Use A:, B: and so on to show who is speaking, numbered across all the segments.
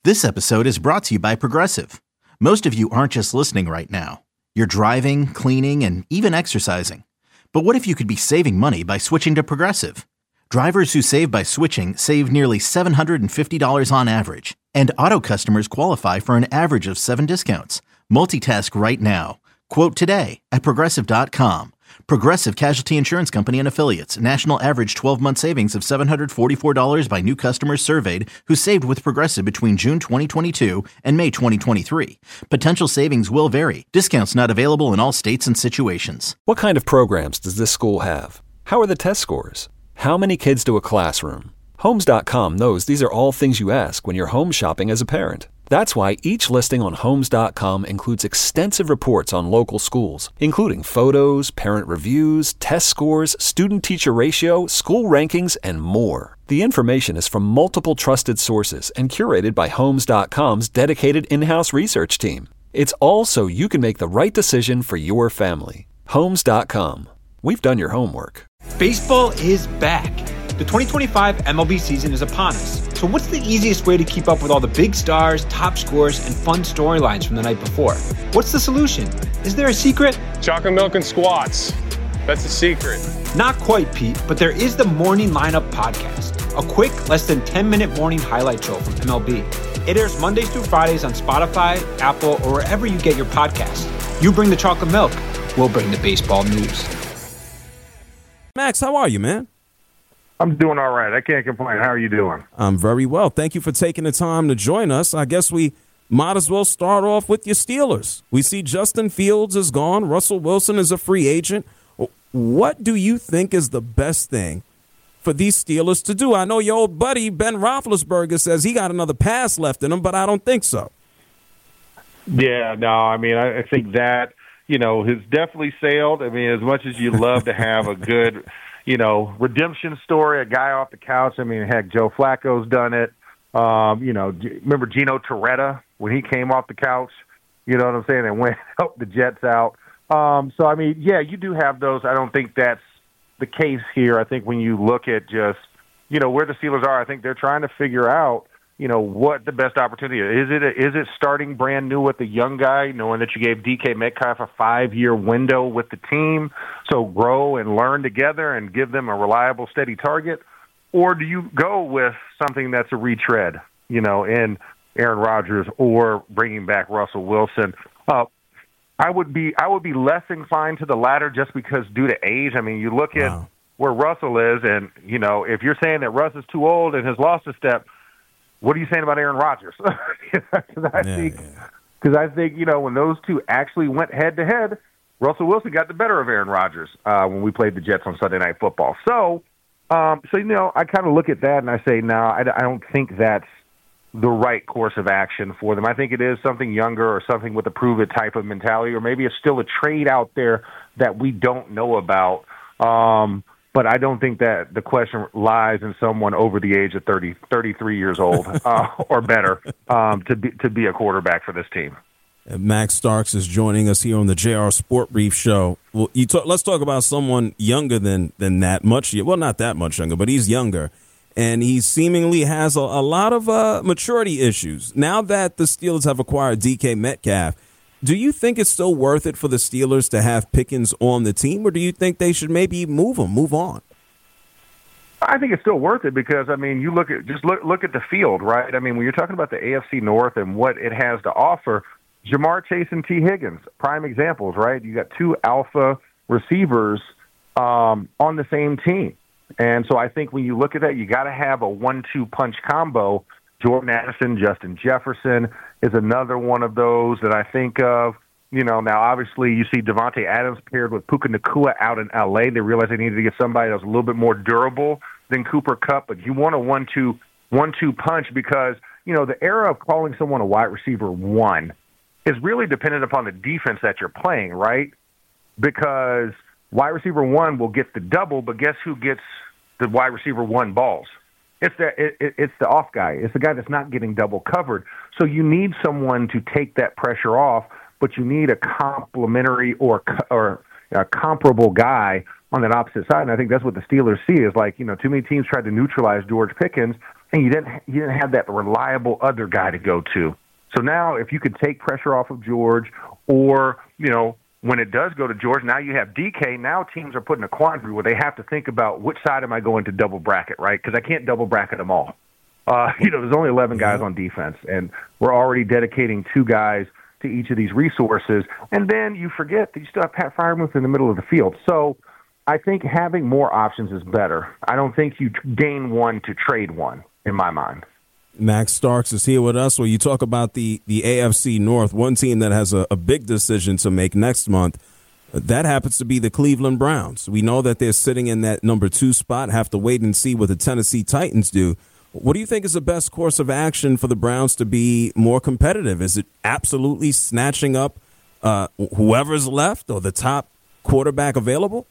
A: This episode is brought to you by Progressive. Most of you aren't just listening right now. You're driving, cleaning, and even exercising. But what if you could be saving money by switching to Progressive? Drivers who save by switching save nearly $750 on average. And auto customers qualify for an average of 7 discounts. Multitask right now. Quote today at Progressive.com. Progressive Casualty Insurance Company and Affiliates. National average 12-month savings of $744 by new customers surveyed who saved with Progressive between June 2022 and May 2023. Potential savings will vary. Discounts not available in all states and situations.
B: What kind of programs does this school have? How are the test scores? How many kids do a classroom? Homes.com knows these are all things you ask when you're home shopping as a parent. That's why each listing on Homes.com includes extensive reports on local schools, including photos, parent reviews, test scores, student-teacher ratio, school rankings, and more. The information is from multiple trusted sources and curated by Homes.com's dedicated in-house research team. It's all so you can make the right decision for your family. Homes.com. We've done your homework.
C: Baseball is back. The 2025 MLB season is upon us. So what's the easiest way to keep up with all the big stars, top scores, and fun storylines from the night before? What's the solution? Is there a secret?
D: Chocolate milk and squats. That's the secret.
C: Not quite, Pete, but there is the Morning Lineup podcast, a quick, less than 10-minute morning highlight show from MLB. It airs Mondays through Fridays on Spotify, Apple, or wherever you get your podcasts. You bring the chocolate milk, we'll bring the baseball news.
E: Max, how are you, man?
F: I'm doing all right. I can't complain. How are you doing?
E: I'm very well. Thank you for taking the time to join us. I guess we might as well start off with your Steelers. We see Justin Fields is gone. Russell Wilson is a free agent. What do you think is the best thing for these Steelers to do? I know your old buddy Ben Roethlisberger says he got another pass left in him, but I don't think so.
F: Yeah, no, I mean, I think that, has definitely sailed. I mean, as much as you love to have a good redemption story, a guy off the couch. I mean, heck, Joe Flacco's done it. Remember Gino Torretta when he came off the couch? You know what I'm saying? And went helped the Jets out. So, I mean, yeah, you do have those. I don't think that's the case here. I think when you look at just, where the Steelers are, I think they're trying to figure out, what the best opportunity is. Is it starting brand new with the young guy, knowing that you gave DK Metcalf a 5-year window with the team, so grow and learn together and give them a reliable, steady target? Or do you go with something that's a retread, in Aaron Rodgers or bringing back Russell Wilson? I would be less inclined to the latter just because due to age. I mean, you look at where Russell is, and, if you're saying that Russ is too old and has lost a step, what are you saying about Aaron Rodgers? Because I think, when those two actually went head-to-head, Russell Wilson got the better of Aaron Rodgers when we played the Jets on Sunday Night Football. So I kind of look at that and I say, no, I don't think that's the right course of action for them. I think it is something younger or something with a prove-it type of mentality, or maybe it's still a trade out there that we don't know about. But I don't think that the question lies in someone over the age of 33 years old or better to be a quarterback for this team.
E: And Max Starks is joining us here on the JR Sport Brief Show. Well, let's talk about someone younger than that much. Well, not that much younger, but he's younger. And he seemingly has a lot of maturity issues. Now that the Steelers have acquired DK Metcalf, do you think it's still worth it for the Steelers to have Pickens on the team, or do you think they should maybe move on?
F: I think it's still worth it because, I mean, you look at the field, right? I mean, when you're talking about the AFC North and what it has to offer, Jamar Chase and T. Higgins, prime examples, right? You got two alpha receivers on the same team. And so I think when you look at that, you got to have a 1-2 punch combo. Jordan Addison, Justin Jefferson is another one of those that I think of. Now obviously you see Devontae Adams paired with Puka Nacua out in L.A. They realized they needed to get somebody that was a little bit more durable than Cooper Kupp, but you want a 1-2 punch because, the era of calling someone a wide receiver one is really dependent upon the defense that you're playing, right? Because wide receiver one will get the double, but guess who gets the wide receiver one balls? It's the off guy. It's the guy that's not getting double covered. So you need someone to take that pressure off, but you need a complementary or a comparable guy on that opposite side. And I think that's what the Steelers see is like, too many teams tried to neutralize George Pickens, and you didn't have that reliable other guy to go to. So now if you could take pressure off of George, or, when it does go to George, now you have DK. Now teams are put in a quandary where they have to think about which side am I going to double bracket, right? Because I can't double bracket them all. There's only 11 guys on defense, and we're already dedicating 2 guys to each of these resources. And then you forget that you still have Pat Freiermuth in the middle of the field. So I think having more options is better. I don't think you gain one to trade one, in my mind.
E: Max Starks is here with us, where you talk about the AFC North, one team that has a big decision to make next month. That happens to be the Cleveland Browns. We know that they're sitting in that number 2 spot, have to wait and see what the Tennessee Titans do. What do you think is the best course of action for the Browns to be more competitive? Is it absolutely snatching up whoever's left or the top quarterback available?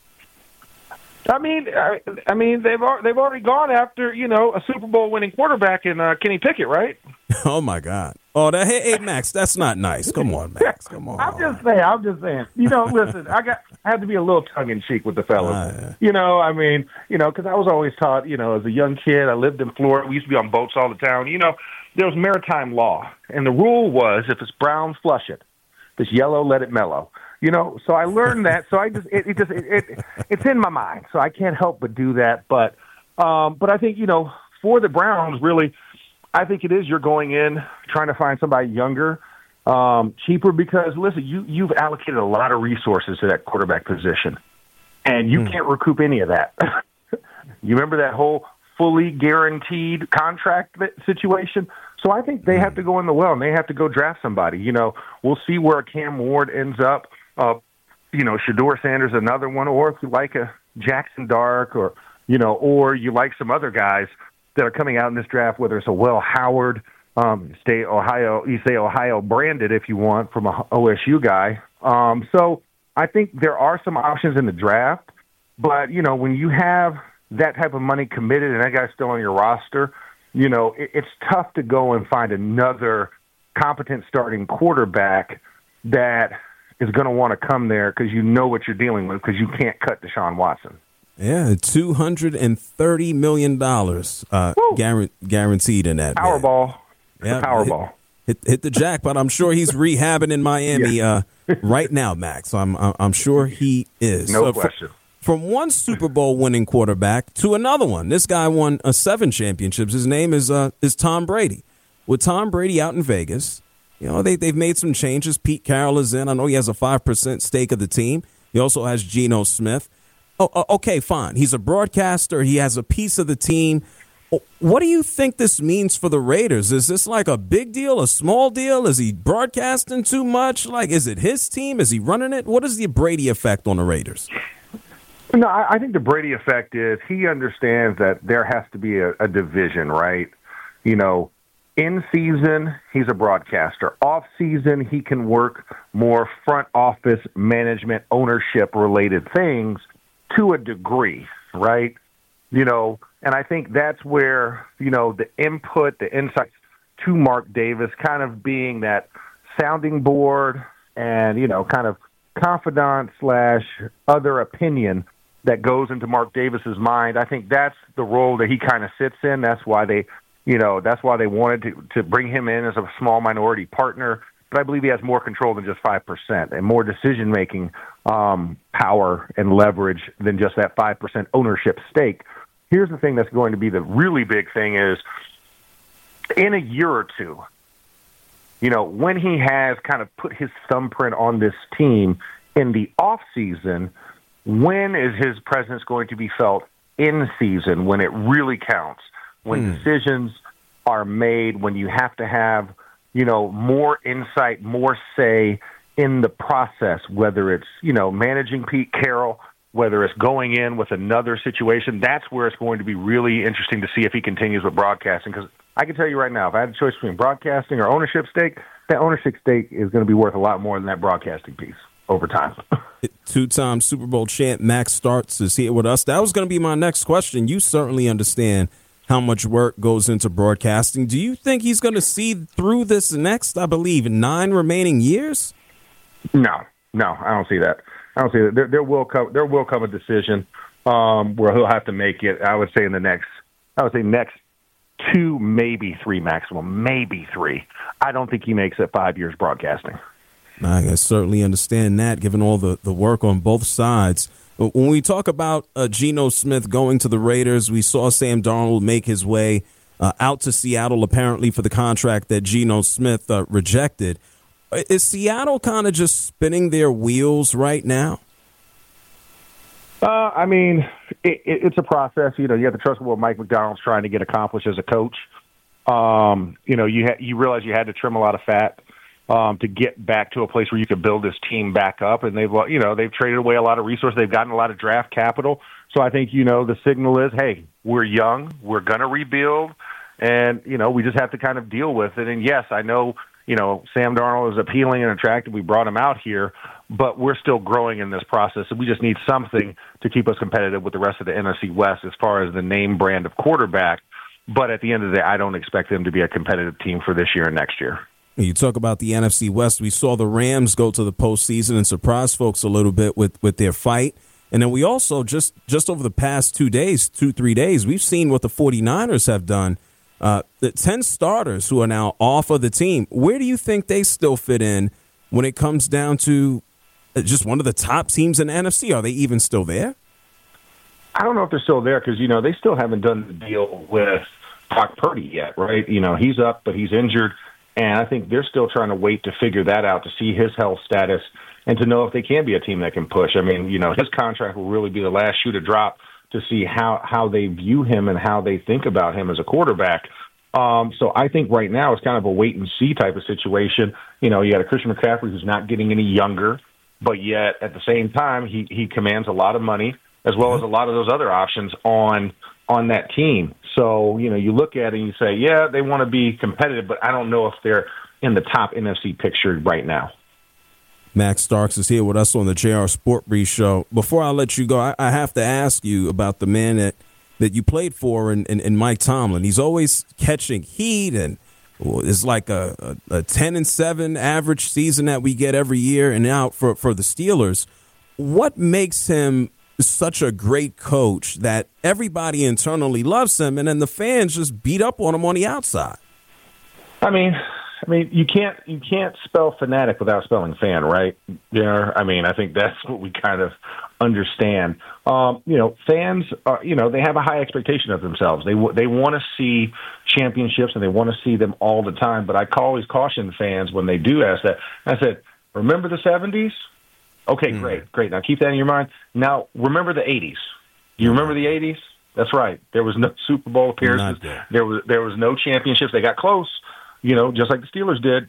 F: I mean, they've already gone after a Super Bowl winning quarterback in Kenny Pickett, right?
E: Oh my God! Oh, hey, Max, that's not nice. Come on, Max. Come on.
F: I'm just saying. Listen, I had to be a little tongue in cheek with the fellas. Because I was always taught, as a young kid, I lived in Florida. We used to be on boats all the time. There was maritime law, and the rule was if it's brown, flush it. If it's yellow, let it mellow. So I learned that. So it's in my mind. So I can't help but do that. But I think, for the Browns, really, I think it is you're going in trying to find somebody younger, cheaper, because, listen, you've allocated a lot of resources to that quarterback position, and you can't recoup any of that. You remember that whole fully guaranteed contract situation? So I think they have to go in the well, and they have to go draft somebody. We'll see where Cam Ward ends up. Shedeur Sanders, another one, or if you like a Jackson Dark, or you like some other guys that are coming out in this draft, whether it's a Will Howard, stay Ohio branded if you want, from a OSU guy. So I think there are some options in the draft, but when you have that type of money committed and that guy's still on your roster, it's tough to go and find another competent starting quarterback that is going to want to come there because what you're dealing with, because you can't cut Deshaun Watson.
E: Yeah, $230 million guaranteed in that.
F: Powerball.
E: Yeah,
F: Powerball.
E: Hit the jackpot. I'm sure he's rehabbing in Miami right now, Max. I'm sure he is.
F: No question.
E: From one Super Bowl winning quarterback to another one. This guy won 7 championships. His name is Tom Brady. With Tom Brady out in Vegas, they've made some changes. Pete Carroll is in. I know he has a 5% stake of the team. He also has Geno Smith. Oh, okay, fine. He's a broadcaster. He has a piece of the team. What do you think this means for the Raiders? Is this like a big deal, a small deal? Is he broadcasting too much? Is it his team? Is he running it? What is the Brady effect on the Raiders?
F: No, I think the Brady effect is he understands that there has to be a division, right? In season, he's a broadcaster. Off season, he can work more front office management, ownership related things to a degree, right? And I think that's where, the input, the insights to Mark Davis kind of being that sounding board and, kind of confidant / other opinion that goes into Mark Davis's mind. I think that's the role that he kind of sits in. That's why they wanted to bring him in as a small minority partner. But I believe he has more control than just 5% and more decision-making power and leverage than just that 5% ownership stake. Here's the thing that's going to be the really big thing is in a year or two, when he has kind of put his thumbprint on this team in the off season, when is his presence going to be felt in season when it really counts, when decisions are made, when you have to have, more insight, more say in the process, whether it's, managing Pete Carroll, whether it's going in with another situation. That's where it's going to be really interesting to see if he continues with broadcasting. Because I can tell you right now, if I had a choice between broadcasting or ownership stake, that ownership stake is going to be worth a lot more than that broadcasting piece over time.
E: 2-time Super Bowl champ Max Starks is here with us. That was going to be my next question. You certainly understand how much work goes into broadcasting. Do you think he's going to see through this next, I believe, 9 remaining years?
F: No, I don't see that. There will come a decision where he'll have to make it. I would say next 2, maybe 3 maximum, maybe 3. I don't think he makes it 5 years broadcasting.
E: I can certainly understand that, given all the work on both sides. When we talk about Geno Smith going to the Raiders, we saw Sam Darnold make his way out to Seattle, apparently for the contract that Geno Smith rejected. Is Seattle kind of just spinning their wheels right now?
F: I mean, it's a process. You have to trust what Mike McDonald's trying to get accomplished as a coach. You realize you had to trim a lot of fat to get back to a place where you could build this team back up, and they've traded away a lot of resources. They've gotten a lot of draft capital. So I think the signal is, hey, we're young, we're going to rebuild, and we just have to kind of deal with it. And yes, I know Sam Darnold is appealing and attractive. We brought him out here, but we're still growing in this process, and we just need something to keep us competitive with the rest of the NFC West as far as the name brand of quarterback. But at the end of the day, I don't expect them to be a competitive team for this year and next year.
E: You talk about the NFC West. We saw the Rams go to the postseason and surprise folks a little bit with their fight. And then we also, just over the past 3 days, we've seen what the 49ers have done. The 10 starters who are now off of the team. Where do you think they still fit in when it comes down to just one of the top teams in the NFC? Are they even still there?
F: I don't know if they're still there because, they still haven't done the deal with Brock Purdy yet, right? He's up, but he's injured. And I think they're still trying to wait to figure that out, to see his health status and to know if they can be a team that can push. I mean, his contract will really be the last shoe to drop to see how they view him and how they think about him as a quarterback. So I think right now it's kind of a wait-and-see type of situation. You got a Christian McCaffrey who's not getting any younger, but yet at the same time he commands a lot of money as well as a lot of those other options on that team. So, you look at it and you say, yeah, they want to be competitive, but I don't know if they're in the top NFC picture right now.
E: Max Starks is here with us on the JR Sport Brief Show. Before I let you go, I have to ask you about the man that you played for in Mike Tomlin. He's always catching heat, and it's like a 10-7 average season that we get every year and out for the Steelers. What makes him such a great coach that everybody internally loves him, and then the fans just beat up on him on the outside?
F: I mean, you can't spell fanatic without spelling fan, right? I think that's what we kind of understand. Fans are, they have a high expectation of themselves. They want to see championships and they want to see them all the time. But I always caution fans when they do ask that. I said, remember the 70s? Okay, great. Now keep that in your mind. Now remember the 80s. Do you remember the 80s? That's right. There was no Super Bowl appearances. There was no championships. They got close, just like the Steelers did.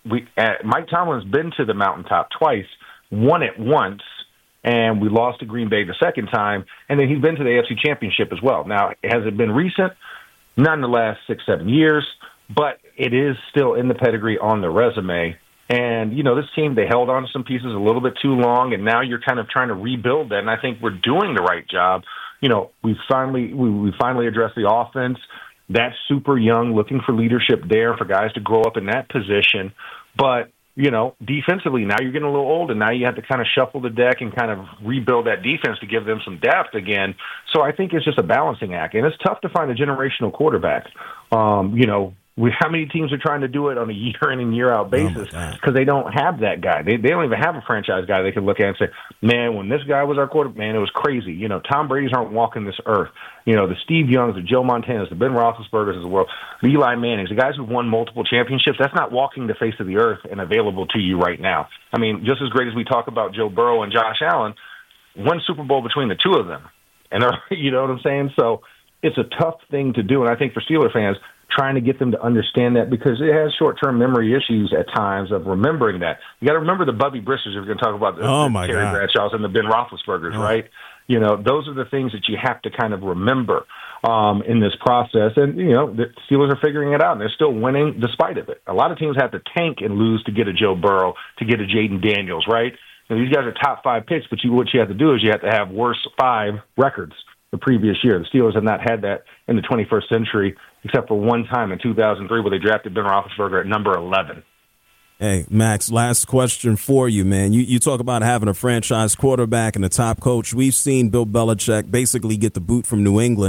F: Mike Tomlin's been to the mountaintop twice, won it once, and we lost to Green Bay the second time, and then he's been to the AFC Championship as well. Now, has it been recent? Not in the last 6-7 years, but it is still in the pedigree on the resume. And, this team, they held on to some pieces a little bit too long, and now you're kind of trying to rebuild that, and I think we're doing the right job. We finally addressed the offense. That's super young, looking for leadership there, for guys to grow up in that position. But, defensively, now you're getting a little old, and now you have to kind of shuffle the deck and kind of rebuild that defense to give them some depth again. So I think it's just a balancing act, and it's tough to find a generational quarterback. How many teams are trying to do it on a year-in and year-out basis because they don't have that guy. They don't even have a franchise guy they can look at and say, man, when this guy was our quarterback, man, it was crazy. Tom Brady's aren't walking this earth. The Steve Youngs, the Joe Montanas, the Ben Roethlisbergers of the world, the Eli Mannings, the guys who've won multiple championships, that's not walking the face of the earth and available to you right now. I mean, just as great as we talk about Joe Burrow and Josh Allen, one Super Bowl between the two of them. And you know what I'm saying? So it's a tough thing to do. And I think for Steeler fans, trying to get them to understand that because it has short-term memory issues at times of remembering that. You got to remember the Bubby Bristers if you're going to talk about the Terry Bradshaws and the Ben Roethlisbergers, right? Those are the things that you have to kind of remember in this process. And, the Steelers are figuring it out, and they're still winning despite of it. A lot of teams have to tank and lose to get a Joe Burrow, to get a Jaden Daniels, right? These guys are top 5 picks, but what you have to do is you have to have worst 5 records the previous year. The Steelers have not had that in the 21st century, except for one time in 2003 where they drafted Ben Roethlisberger at number 11.
E: Hey, Max, last question for you, man. You talk about having a franchise quarterback and a top coach. We've seen Bill Belichick basically get the boot from New England.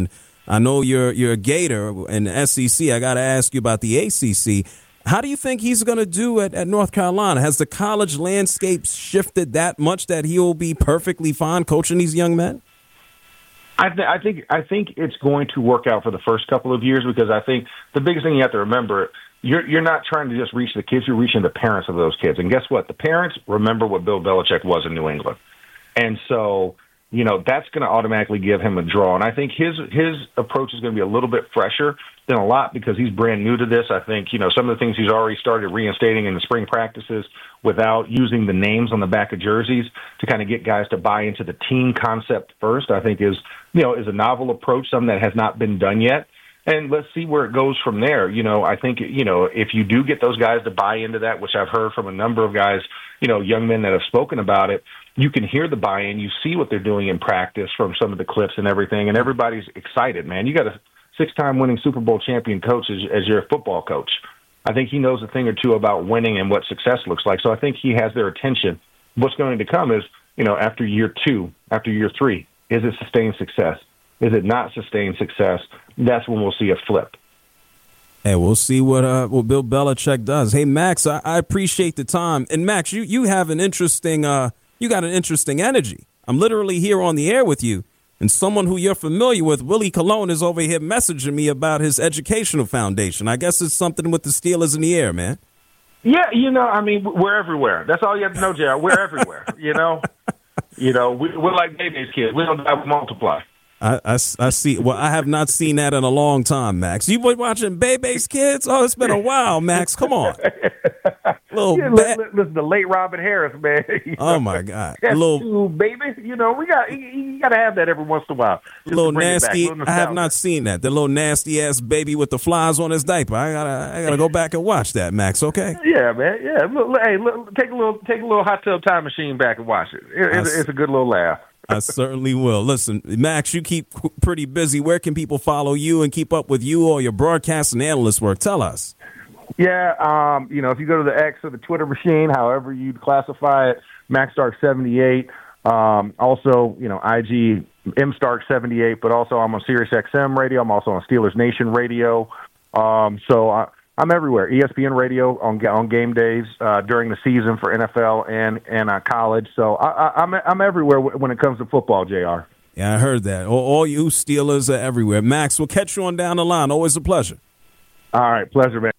E: I know you're a Gator in the SEC. I got to ask you about the ACC. How do you think he's going to do at North Carolina? Has the college landscape shifted that much that he'll be perfectly fine coaching these young men?
F: I think it's going to work out for the first couple of years, because I think the biggest thing you have to remember, you're not trying to just reach the kids, you're reaching the parents of those kids. And guess what? The parents remember what Bill Belichick was in New England. And so, that's going to automatically give him a draw. And I think his approach is going to be a little bit fresher than a lot, because he's brand new to this. I think, some of the things he's already started reinstating in the spring practices without using the names on the back of jerseys to kind of get guys to buy into the team concept first, I think is a novel approach, something that has not been done yet. And let's see where it goes from there. I think, if you do get those guys to buy into that, which I've heard from a number of guys, young men that have spoken about it, you can hear the buy-in. You see what they're doing in practice from some of the clips and everything, and everybody's excited, man. You got a 6-time winning Super Bowl champion coach as your football coach. I think he knows a thing or two about winning and what success looks like. So I think he has their attention. What's going to come is, after year 2, after year 3, is it sustained success? Is it not sustained success? That's when we'll see a flip.
E: Hey, we'll see what Bill Belichick does. Hey, Max, I appreciate the time. And Max, you have an interesting you got an interesting energy. I'm literally here on the air with you, and someone who you're familiar with, Willie Colon, is over here messaging me about his educational foundation. I guess it's something with the Steelers in the air, man.
F: Yeah, we're everywhere. That's all you have to know, JR. We're everywhere. We're like baby's kids. We don't die, we multiply.
E: I see. Well, I have not seen that in a long time, Max. You been watching Bebe's Kids? Oh, it's been a while, Max. Come on.
F: Listen to late Robin Harris, man.
E: Oh my God,
F: baby. You got to have that every once in a while.
E: A little nasty. I have not seen that. The little nasty ass baby with the flies on his diaper. I gotta go back and watch that, Max. Okay.
F: Yeah, man. Yeah. Look, take a little hot tub time machine back and watch it. It's a good little laugh.
E: I certainly will. Listen, Max, you keep pretty busy. Where can people follow you and keep up with you or your broadcast and analyst work? Tell us.
F: Yeah, if you go to the X or the Twitter machine, however you'd classify it, MaxStark78. Also, IG MStark78, but also I'm on SiriusXM radio. I'm also on Steelers Nation radio. So I'm everywhere. ESPN radio on game days during the season for NFL and college. So I'm everywhere when it comes to football, JR.
E: Yeah, I heard that. All you Steelers are everywhere. Max, we'll catch you on down the line. Always a pleasure.
F: All right, pleasure, man.